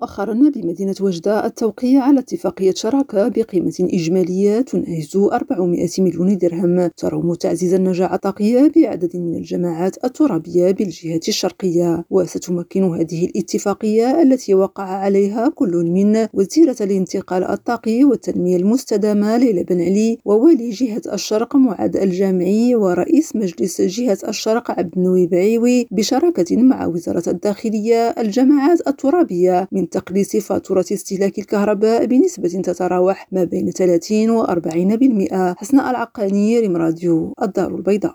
مؤخرا بمدينة وجدة التوقيع على اتفاقية شراكة بقيمة إجمالية تناهز 400 مليون درهم تروم تعزيز النجاعة الطاقية بعدد من الجماعات الترابية بالجهة الشرقية. وستمكن هذه الاتفاقية التي وقع عليها كل من وزيرة الانتقال الطاقي والتنمية المستدامة ليلى بن علي ووالي جهة الشرق معاذ الجامعي ورئيس مجلس جهة الشرق عبد النوي بعيوي بشراكة مع وزارة الداخلية الجماعات الترابية من تقليص فاتورة استهلاك الكهرباء بنسبة تتراوح ما بين 30 و 40%. حسناء العقاني، ريم راديو، الدار البيضاء.